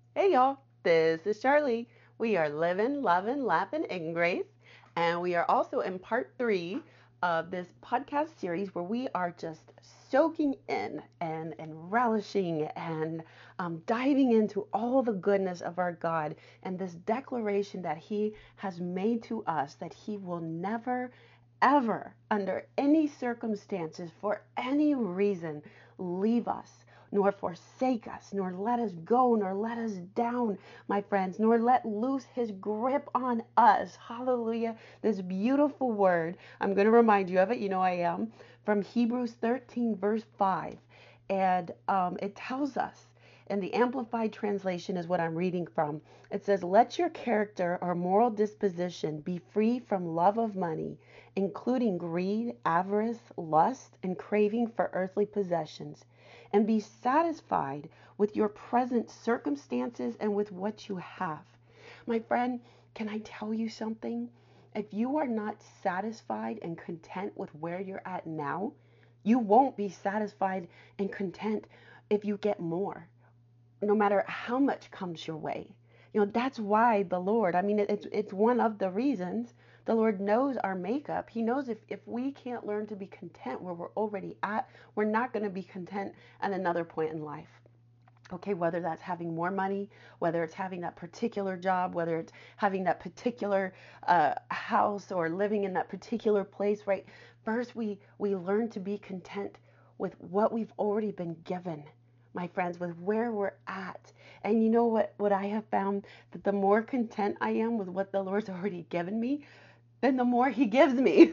Hey y'all, this is Charlie. We are living, loving, laughing in grace, and we are also in part three of this podcast series where we are just soaking in and relishing and diving into all the goodness of our God and this declaration that He has made to us that He will never, ever, under any circumstances, for any reason, leave us nor forsake us, nor let us go, nor let us down, my friends, nor let loose his grip on us. Hallelujah. This beautiful word, I'm going to remind you of it, you know I am, from Hebrews 13, verse 5. And it tells us, and the Amplified Translation is what I'm reading from. It says, let your character or moral disposition be free from love of money, including greed, avarice, lust, and craving for earthly possessions, and be satisfied with your present circumstances and with what you have. My friend, can I tell you something? If you are not satisfied and content with where you're at now, you won't be satisfied and content if you get more, no matter how much comes your way. That's why the Lord, I mean, it's one of the reasons the Lord knows our makeup. He knows if we can't learn to be content where we're already at, we're not going to be content at another point in life. Okay, whether that's having more money, whether it's having that particular job, whether it's having that particular house or living in that particular place, right? First, we learn to be content with what we've already been given, my friends, with where we're at. And you know what I have found? That the more content I am with what the Lord's already given me, then the more he gives me.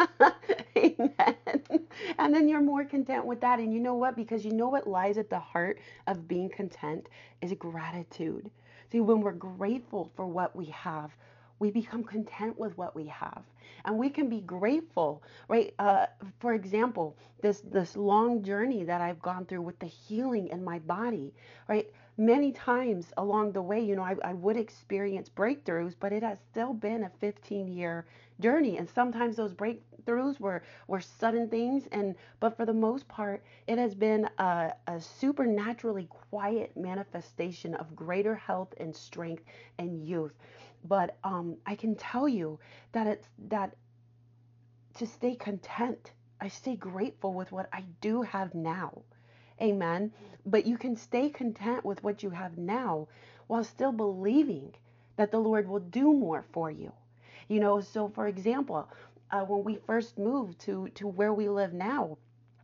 Amen. And then you're more content with that. And you know what? Because you know what lies at the heart of being content is gratitude. See, when we're grateful for what we have, we become content with what we have. And we can be grateful, right? For example, this long journey that I've gone through with the healing in my body, right? Many times along the way, I would experience breakthroughs, but it has still been a 15-year journey. And sometimes those breakthroughs were sudden things. But for the most part, it has been a supernaturally quiet manifestation of greater health and strength and youth. But I can tell you that to stay content, I stay grateful with what I do have now. Amen. But you can stay content with what you have now while still believing that the Lord will do more for you. So for example, when we first moved to where we live now,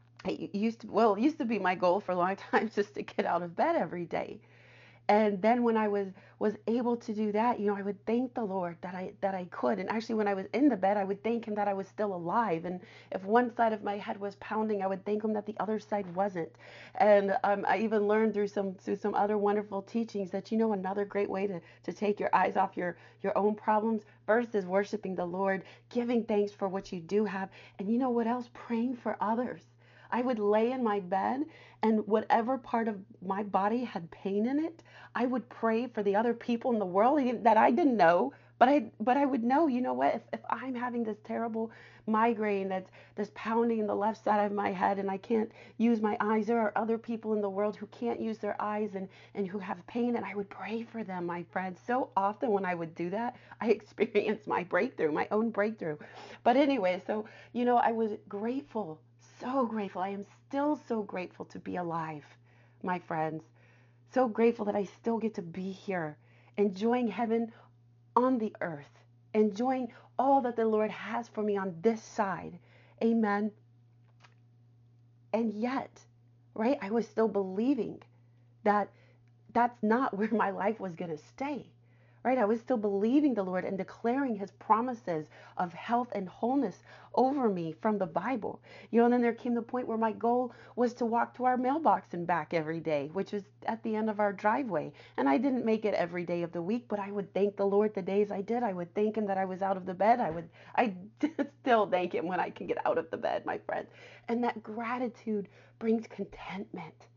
it used to be my goal for a long time just to get out of bed every day. And then when I was able to do that, I would thank the Lord that I could. And actually, when I was in the bed, I would thank Him that I was still alive. And if one side of my head was pounding, I would thank Him that the other side wasn't. And I even learned through some other wonderful teachings that another great way to take your eyes off your own problems first is worshiping the Lord, giving thanks for what you do have, and you know what else? Praying for others. I would lay in my bed, and whatever part of my body had pain in it, I would pray for the other people in the world that I didn't know, but I would know, you know what, if I'm having this terrible migraine that's pounding in the left side of my head and I can't use my eyes, there are other people in the world who can't use their eyes and who have pain, and I would pray for them, my friends. So often when I would do that, I experienced my breakthrough, my own breakthrough. But anyway, so I was grateful, so grateful. I am still so grateful to be alive, my friends. So grateful that I still get to be here, enjoying heaven on the earth, enjoying all that the Lord has for me on this side. Amen. And yet, right, I was still believing that that's not where my life was going to stay. Right? I was still believing the Lord and declaring his promises of health and wholeness over me from the Bible. And then there came the point where my goal was to walk to our mailbox and back every day, which was at the end of our driveway. And I didn't make it every day of the week, but I would thank the Lord the days I did. I would thank him that I was out of the bed. I still thank him when I can get out of the bed, my friend. And that gratitude brings contentment,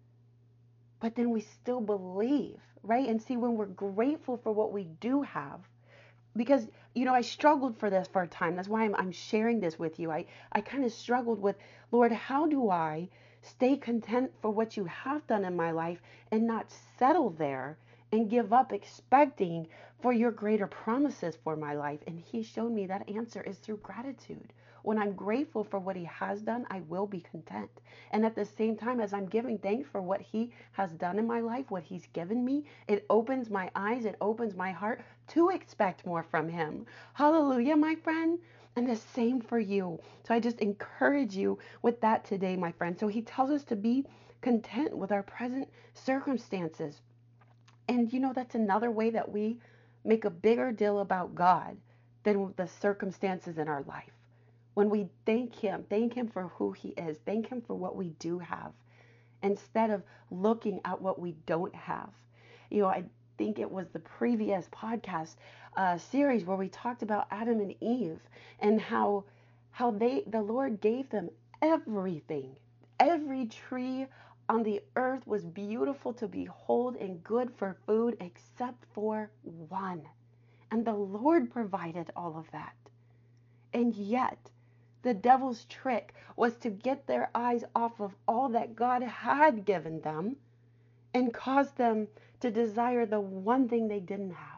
but then we still believe, right? And see, when we're grateful for what we do have, because I struggled for this for a time. That's why I'm sharing this with you. I kind of struggled with, Lord, how do I stay content for what you have done in my life and not settle there and give up expecting for your greater promises for my life? And he showed me that answer is through gratitude. When I'm grateful for what he has done, I will be content. And at the same time, as I'm giving thanks for what he has done in my life, what he's given me, it opens my eyes, it opens my heart to expect more from him. Hallelujah, my friend. And the same for you. So I just encourage you with that today, my friend. So he tells us to be content with our present circumstances. And that's another way that we make a bigger deal about God than the circumstances in our life. When we thank him for who he is, thank him for what we do have, instead of looking at what we don't have. I think it was the previous podcast series where we talked about Adam and Eve and how the Lord gave them everything. Every tree on the earth was beautiful to behold and good for food except for one. And the Lord provided all of that. And yet, the devil's trick was to get their eyes off of all that God had given them and cause them to desire the one thing they didn't have.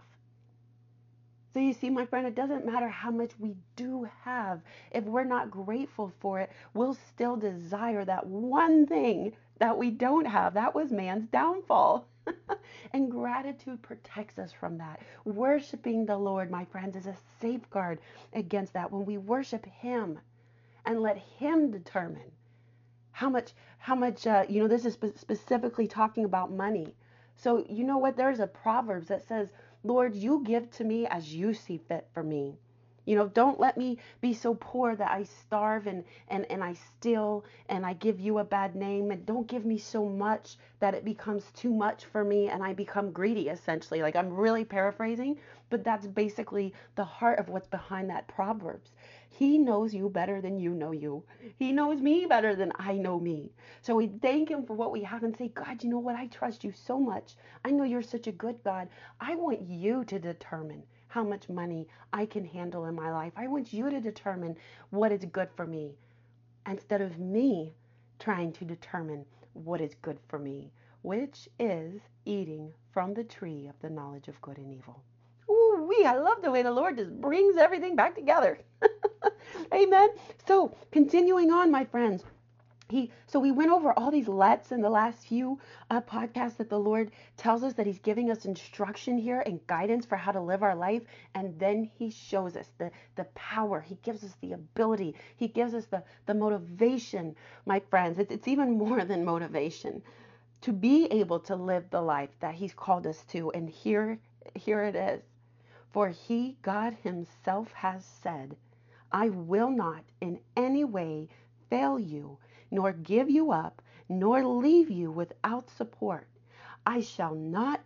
So you see, my friend, it doesn't matter how much we do have. If we're not grateful for it, we'll still desire that one thing that we don't have. That was man's downfall. And gratitude protects us from that. Worshiping the Lord, my friends, is a safeguard against that. When we worship him and let him determine how much, this is specifically talking about money. So you know what? There's a Proverbs that says, Lord, you give to me as you see fit for me. Don't let me be so poor that I starve and I steal and I give you a bad name. And don't give me so much that it becomes too much for me and I become greedy, essentially. Like, I'm really paraphrasing, but that's basically the heart of what's behind that Proverbs. He knows you better than you know you. He knows me better than I know me. So we thank him for what we have and say, God, you know what? I trust you so much. I know you're such a good God. I want you to determine how much money I can handle in my life. I want you to determine what is good for me instead of me trying to determine what is good for me, which is eating from the tree of the knowledge of good and evil. Ooh, I love the way the Lord just brings everything back together. Amen. So continuing on, my friends, so we went over all these lets in the last few podcasts that the Lord tells us that he's giving us instruction here and guidance for how to live our life. And then he shows us the power. He gives us the ability. He gives us the motivation, my friends. It's even more than motivation to be able to live the life that he's called us to. And here it is. For he, God himself, has said, I will not in any way fail you, nor give you up, nor leave you without support. I shall not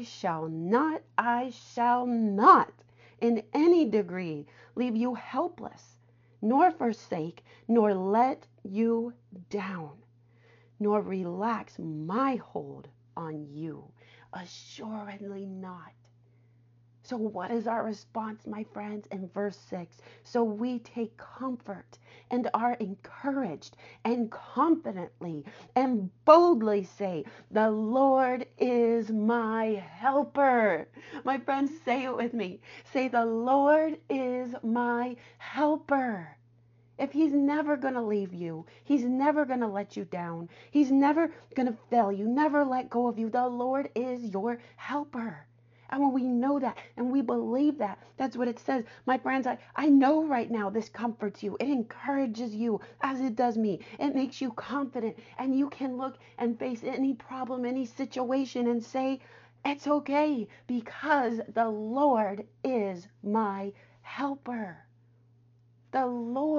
in any degree leave you helpless, nor forsake, nor let you down, nor relax my hold on you. Assuredly not. So what is our response, my friends? In verse 6, so we take comfort and are encouraged and confidently and boldly say, the Lord is my helper. My friends, say it with me. Say, the Lord is my helper. If he's never going to leave you, he's never going to let you down, he's never going to fail you, never let go of you, the Lord is your helper. And when we know that and we believe that, that's what it says. My friends, I know right now this comforts you. It encourages you as it does me. It makes you confident and you can look and face any problem, any situation and say, it's okay because the Lord is my helper. The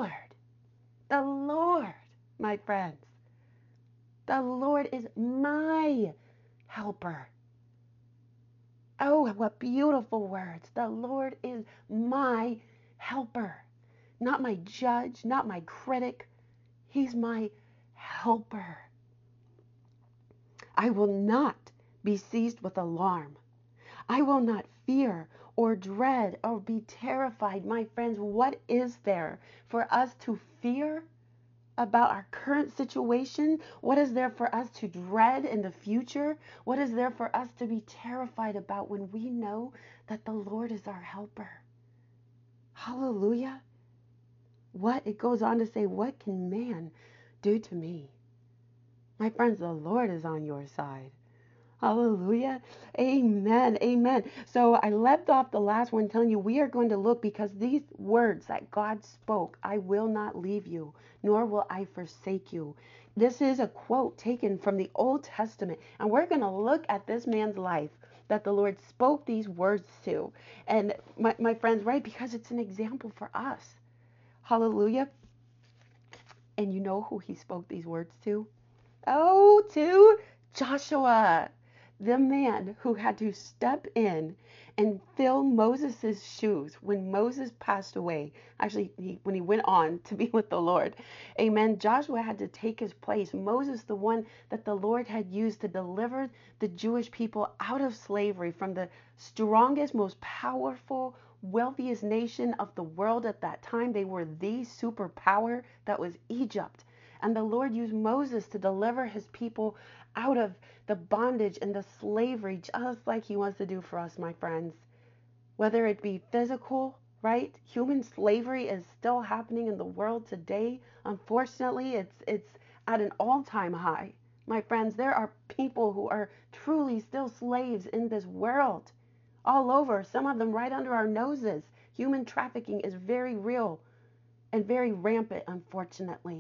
Lord, my friends, the Lord is my helper. Oh, what beautiful words. The Lord is my helper. Not my judge, not my critic. He's my helper. I will not be seized with alarm. I will not fear or dread or be terrified. My friends, what is there for us to fear about our current situation? What is there for us to dread in the future? What is there for us to be terrified about when we know that the Lord is our helper? Hallelujah. What it goes on to say, what can man do to me? My friends, the Lord is on your side. Hallelujah. Amen. Amen. So I left off the last one telling you we are going to look because these words that God spoke, I will not leave you, nor will I forsake you. This is a quote taken from the Old Testament. And we're going to look at this man's life that the Lord spoke these words to. And my friends, right? Because it's an example for us. Hallelujah. And you know who he spoke these words to? Oh, to Joshua, the man who had to step in and fill Moses' shoes when Moses passed away. Actually, when he went on to be with the Lord. Amen. Joshua had to take his place. Moses, the one that the Lord had used to deliver the Jewish people out of slavery from the strongest, most powerful, wealthiest nation of the world at that time. They were the superpower that was Egypt. And the Lord used Moses to deliver his people out of the bondage and the slavery, just like he wants to do for us, my friends. Whether it be physical, right? Human slavery is still happening in the world today. Unfortunately, it's at an all-time high. My friends, there are people who are truly still slaves in this world. All over, some of them right under our noses. Human trafficking is very real and very rampant, unfortunately.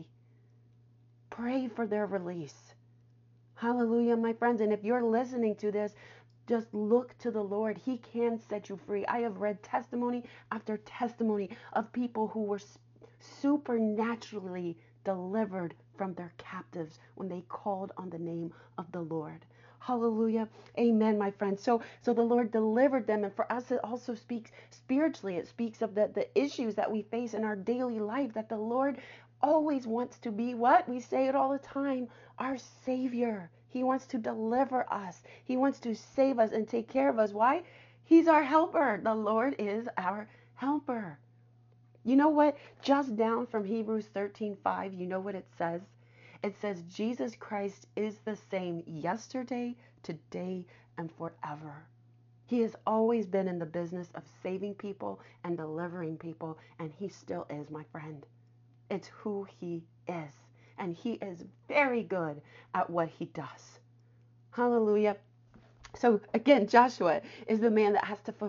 Pray for their release. Hallelujah, my friends. And if you're listening to this, just look to the Lord. He can set you free. I have read testimony after testimony of people who were supernaturally delivered from their captives when they called on the name of the Lord. Hallelujah. Amen, my friends. So the Lord delivered them. And for us, it also speaks spiritually. It speaks of the issues that we face in our daily life, that the Lord always wants to be what? We say it all the time, our Savior. He wants to deliver us. He wants to save us and take care of us. Why? He's our helper. The Lord is our helper. You know what? Just down from Hebrews 13:5, you know what it says? It says Jesus Christ is the same yesterday, today, and forever. He has always been in the business of saving people and delivering people, and he still is, my friend. It's who he is. And he is very good at what he does. Hallelujah. So again, Joshua is the man that has to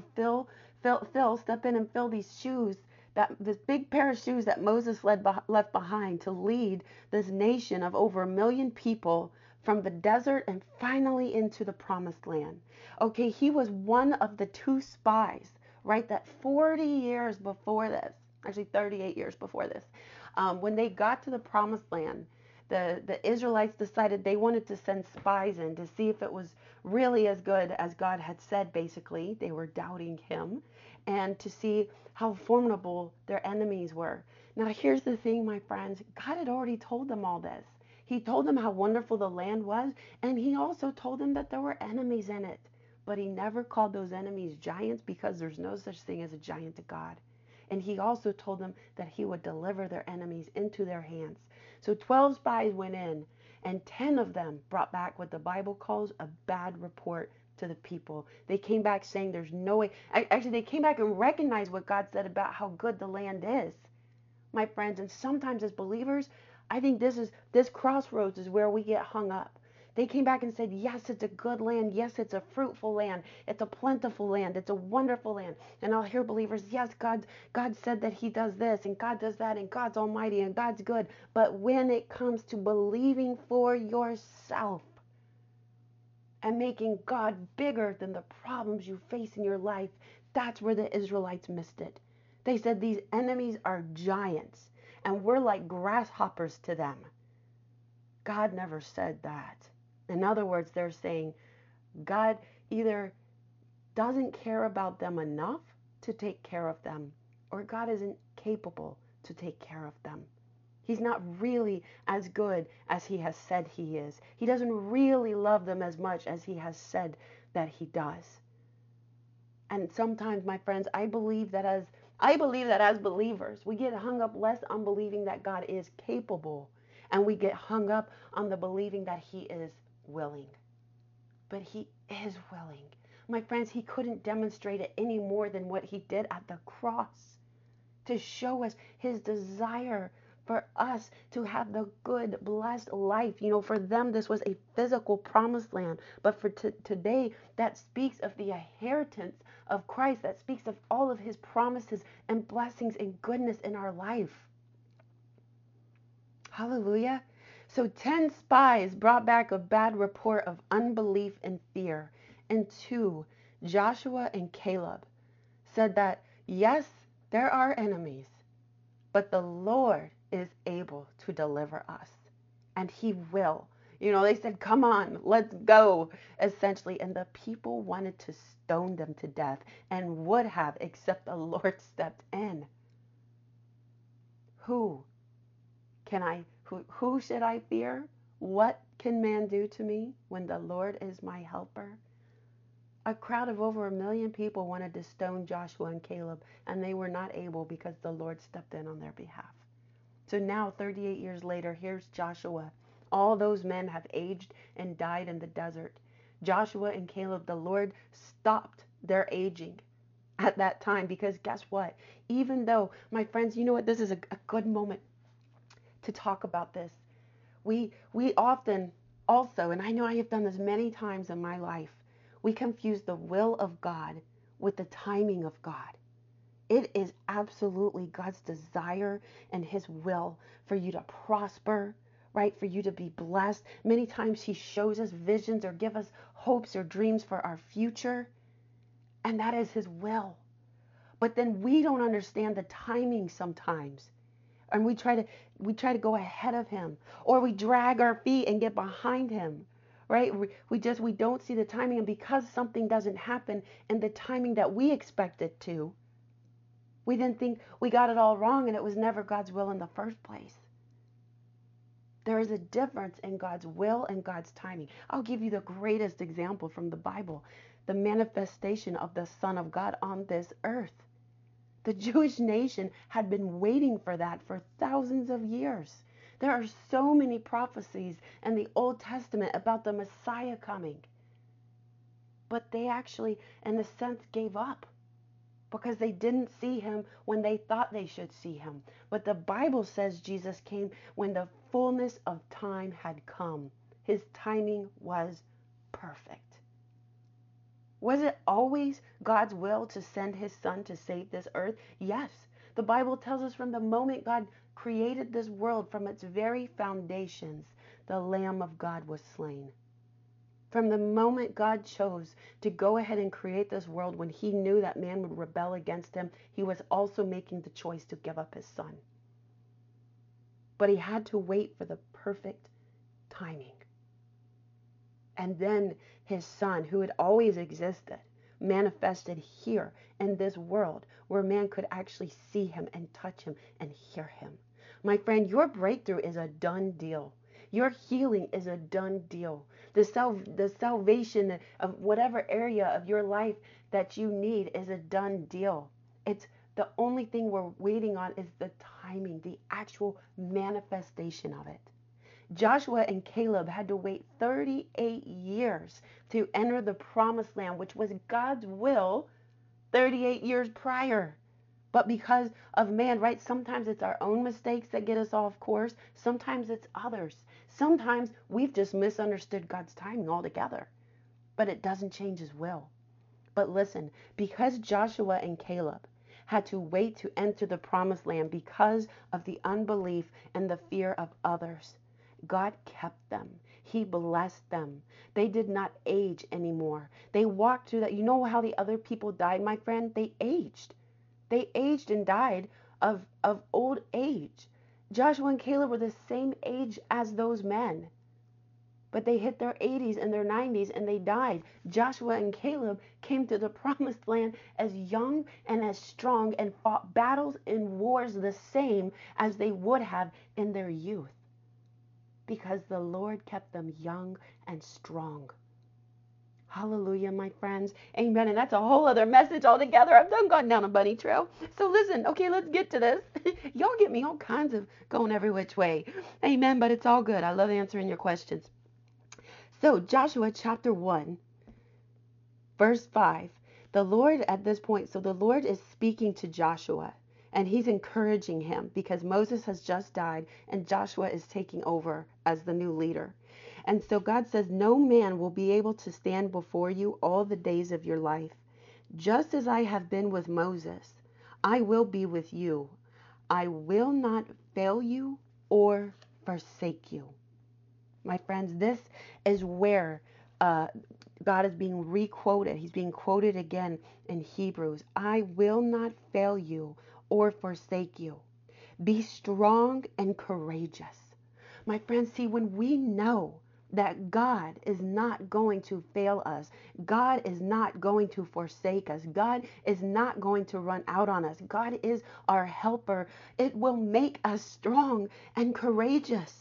step in and fill these shoes, this big pair of shoes that Moses left behind to lead this nation of over 1 million people from the desert and finally into the promised land. Okay, he was one of the two spies, right? That 40 years before this, actually 38 years before this, when they got to the promised land, the Israelites decided they wanted to send spies in to see if it was really as good as God had said, basically. They were doubting him, and to see how formidable their enemies were. Now, here's the thing, my friends. God had already told them all this. He told them how wonderful the land was, and he also told them that there were enemies in it. But he never called those enemies giants, because there's no such thing as a giant to God. And he also told them that he would deliver their enemies into their hands. So 12 spies went in, and 10 of them brought back what the Bible calls a bad report to the people. They came back saying there's no way. Actually, they came back and recognized what God said about how good the land is, my friends. And sometimes as believers, I think this crossroads is where we get hung up. They came back and said, yes, it's a good land. Yes, it's a fruitful land. It's a plentiful land. It's a wonderful land. And I'll hear believers, yes, God said that he does this and God does that and God's almighty and God's good. But when it comes to believing for yourself and making God bigger than the problems you face in your life, that's where the Israelites missed it. They said these enemies are giants and we're like grasshoppers to them. God never said that. In other words, they're saying God either doesn't care about them enough to take care of them, or God isn't capable to take care of them. He's not really as good as he has said he is. He doesn't really love them as much as he has said that he does. And sometimes, my friends, I believe that as believers, we get hung up less on believing that God is capable And we get hung up on the believing that he is willing. But he is willing. My friends, he couldn't demonstrate it any more than what he did at the cross, to show us his desire for us to have the good, blessed life. For them, this was a physical promised land. But for today, that speaks of the inheritance of Christ. That speaks of all of his promises and blessings and goodness in our life. Hallelujah. So 10 spies brought back a bad report of unbelief and fear. And 2, Joshua and Caleb, said that, yes, there are enemies, but the Lord is able to deliver us, and he will. They said, come on, let's go, essentially. And the people wanted to stone them to death and would have, except the Lord stepped in. Who should I fear? What can man do to me when the Lord is my helper? A crowd of over 1 million people wanted to stone Joshua and Caleb, and they were not able because the Lord stepped in on their behalf. So now, 38 years later, here's Joshua. All those men have aged and died in the desert. Joshua and Caleb, the Lord stopped their aging at that time, because guess what? Even though, my friends, you know what? This is a good moment to talk about this. We often also, and I know I have done this many times in my life, we confuse the will of God with the timing of God. It is absolutely God's desire and his will for you to prosper, right? For you to be blessed. Many times he shows us visions or give us hopes or dreams for our future, and that is his will. But then we don't understand the timing sometimes. And we try to go ahead of him, or we drag our feet and get behind him, right? We don't see the timing, and because something doesn't happen in the timing that we expect it to, we then think we got it all wrong and it was never God's will in the first place. There is a difference in God's will and God's timing. I'll give you the greatest example from the Bible, the manifestation of the Son of God on this earth. The Jewish nation had been waiting for that for thousands of years. There are so many prophecies in the Old Testament about the Messiah coming. But they actually, in a sense, gave up because they didn't see him when they thought they should see him. But the Bible says Jesus came when the fullness of time had come. His timing was perfect. Was it always God's will to send his son to save this earth? Yes. The Bible tells us from the moment God created this world, from its very foundations, the Lamb of God was slain. From the moment God chose to go ahead and create this world, when he knew that man would rebel against him, he was also making the choice to give up his son. But he had to wait for the perfect timing. And then his son, who had always existed, manifested here in this world where man could actually see him and touch him and hear him. My friend, your breakthrough is a done deal. Your healing is a done deal. The salvation of whatever area of your life that you need is a done deal. It's the only thing we're waiting on is the timing, the actual manifestation of it. Joshua and Caleb had to wait 38 years to enter the promised land, which was God's will 38 years prior. But because of man, right? Sometimes it's our own mistakes that get us off course. Sometimes it's others. Sometimes we've just misunderstood God's timing altogether. But it doesn't change his will. But listen, because Joshua and Caleb had to wait to enter the promised land because of the unbelief and the fear of others, God kept them. He blessed them. They did not age anymore. They walked through that. You know how the other people died, my friend? They aged. They aged and died of old age. Joshua and Caleb were the same age as those men. But they hit their 80s and their 90s and they died. Joshua and Caleb came to the promised land as young and as strong and fought battles and wars the same as they would have in their youth, because the Lord kept them young and strong. Hallelujah, my friends. Amen. And that's a whole other message altogether. I've done gone down a bunny trail. So listen, okay, let's get to this. Y'all get me all kinds of going every which way. Amen. But it's all good. I love answering your questions. So Joshua chapter 1, verse 5. The Lord at this point, so the Lord is speaking to Joshua and he's encouraging him because Moses has just died and Joshua is taking over as the new leader. And so God says, no man will be able to stand before you all the days of your life. Just as I have been with Moses, I will be with you. I will not fail you or forsake you. My friends, this is where God is being re-quoted. He's being quoted again in Hebrews. I will not fail you or forsake you. Be strong and courageous. My friends, see, when we know that God is not going to fail us, God is not going to forsake us, God is not going to run out on us, God is our helper, it will make us strong and courageous.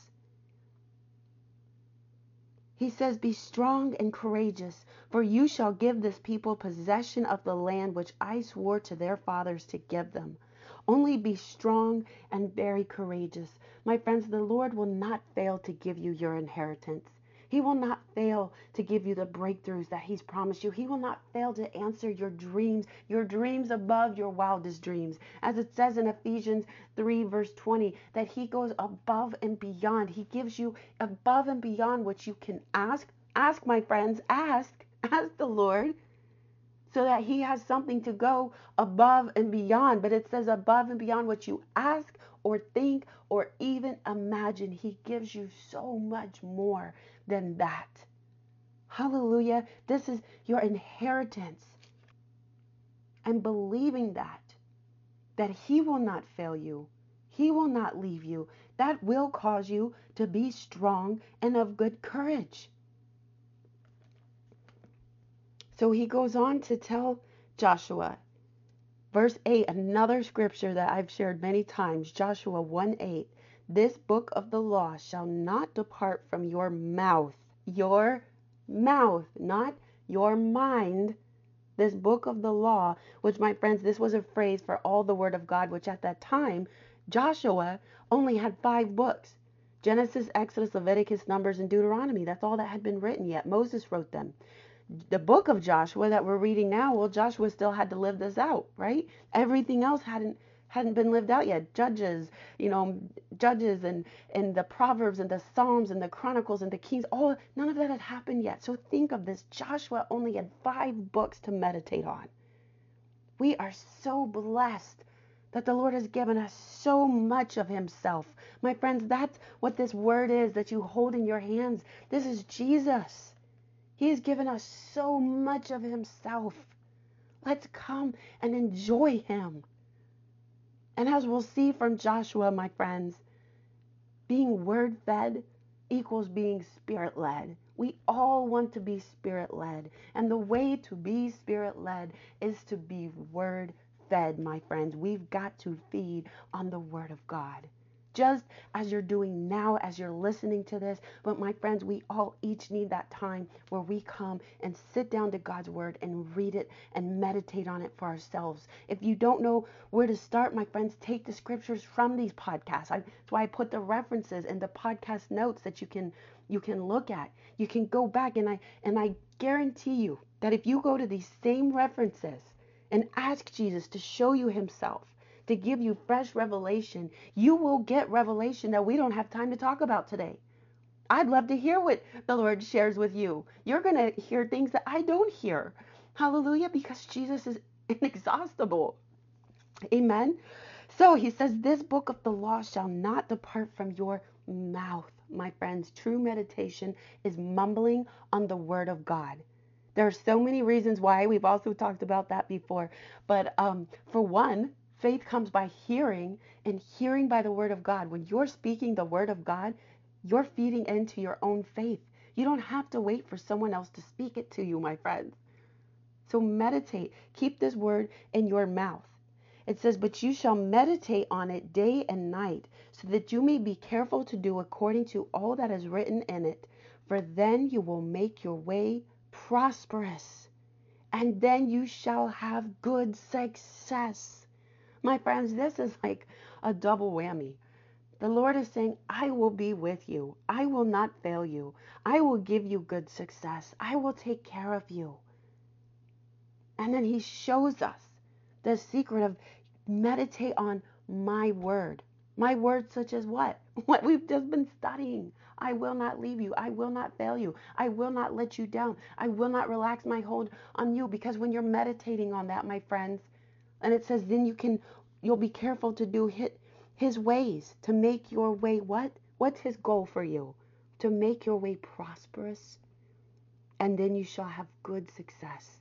He says, be strong and courageous, for you shall give this people possession of the land which I swore to their fathers to give them. Only be strong and very courageous. My friends, the Lord will not fail to give you your inheritance. He will not fail to give you the breakthroughs that He's promised you. He will not fail to answer your dreams above your wildest dreams. As it says in Ephesians 3 verse 20, that He goes above and beyond. He gives you above and beyond what you can ask. Ask, my friends, ask the Lord, so that He has something to go above and beyond. But it says above and beyond what you ask or think or even imagine. He gives you so much more than that. Hallelujah. This is your inheritance. And believing that He will not fail you, He will not leave you, that will cause you to be strong and of good courage. So he goes on to tell Joshua, verse 8, another scripture that I've shared many times, Joshua 1:8. This book of the law shall not depart from your mouth, not your mind. This book of the law, which, my friends, this was a phrase for all the word of God, which at that time, Joshua only had 5 books. Genesis, Exodus, Leviticus, Numbers, and Deuteronomy. That's all that had been written yet. Moses wrote them. The book of Joshua that we're reading now, well, Joshua still had to live this out, right? Everything else hadn't been lived out yet. Judges and the Proverbs and the Psalms and the Chronicles and the Kings, none of that had happened yet. So think of this. Joshua only had 5 books to meditate on. We are so blessed that the Lord has given us so much of Himself. My friends, that's what this word is that you hold in your hands. This is Jesus. He has given us so much of Himself. Let's come and enjoy Him. And as we'll see from Joshua, my friends, being word-fed equals being spirit-led. We all want to be spirit-led. And the way to be spirit-led is to be word-fed, my friends. We've got to feed on the Word of God. Just as you're doing now, as you're listening to this. But my friends, we all each need that time where we come and sit down to God's Word and read it and meditate on it for ourselves. If you don't know where to start, my friends, take the scriptures from these podcasts. That's why I put the references in the podcast notes that you can look at. You can go back, and I guarantee you that if you go to these same references and ask Jesus to show you Himself, to give you fresh revelation, you will get revelation that we don't have time to talk about today. I'd love to hear what the Lord shares with you. You're going to hear things that I don't hear. Hallelujah, because Jesus is inexhaustible. Amen. So He says, this book of the law shall not depart from your mouth. My friends, true meditation is mumbling on the Word of God. There are so many reasons why. We've also talked about that before. But for one, faith comes by hearing, and hearing by the Word of God. When you're speaking the Word of God, you're feeding into your own faith. You don't have to wait for someone else to speak it to you, my friends. So meditate. Keep this word in your mouth. It says, but you shall meditate on it day and night, so that you may be careful to do according to all that is written in it. For then you will make your way prosperous, and then you shall have good success. My friends, this is like a double whammy. The Lord is saying, I will be with you. I will not fail you. I will give you good success. I will take care of you. And then he shows us the secret of meditate on my word. My word, such as what? What we've just been studying. I will not leave you. I will not fail you. I will not let you down. I will not relax my hold on you. Because when you're meditating on that, my friends, and it says, then you'll be careful to do his ways, to make your way what? What's his goal for you? To make your way prosperous, and then you shall have good success.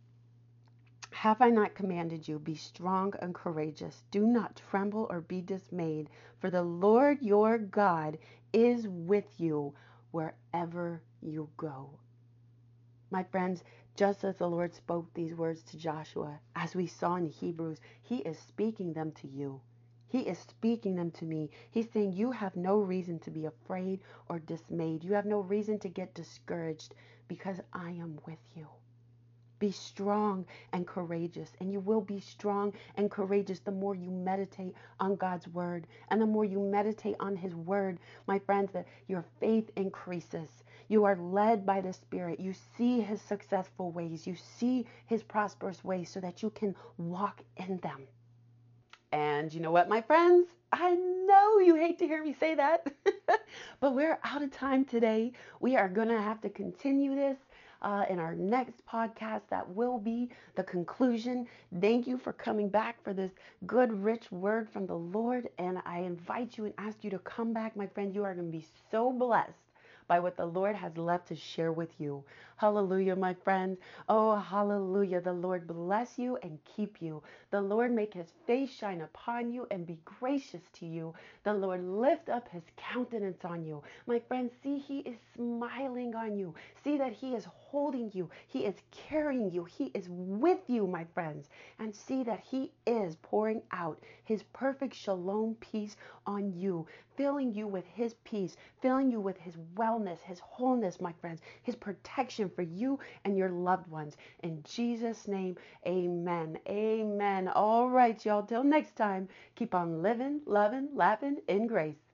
Have I not commanded you? Be strong and courageous. Do not tremble or be dismayed, for the Lord your God is with you wherever you go. My friends, just as the Lord spoke these words to Joshua, as we saw in Hebrews, he is speaking them to you. He is speaking them to me. He's saying you have no reason to be afraid or dismayed. You have no reason to get discouraged because I am with you. Be strong and courageous, and you will be strong and courageous the more you meditate on God's word. And the more you meditate on his word, my friends, that your faith increases. You are led by the Spirit. You see his successful ways. You see his prosperous ways so that you can walk in them. And you know what, my friends? I know you hate to hear me say that, but we're out of time today. We are going to have to continue this in our next podcast. That will be the conclusion. Thank you for coming back for this good, rich word from the Lord. And I invite you and ask you to come back, my friend. You are going to be so blessed by what the Lord has left to share with you. Hallelujah, my friends. Oh, hallelujah. The Lord bless you and keep you. The Lord make his face shine upon you and be gracious to you. The Lord lift up his countenance on you. My friends, see, he is smiling on you. See that he is holding you. He is carrying you. He is with you, my friends. And see that he is pouring out his perfect shalom peace on you, filling you with his peace, filling you with his wellness, his wholeness, my friends, his protection for you and your loved ones. In Jesus' name, amen. Amen. All right, y'all. Till next time, keep on living, loving, laughing in grace.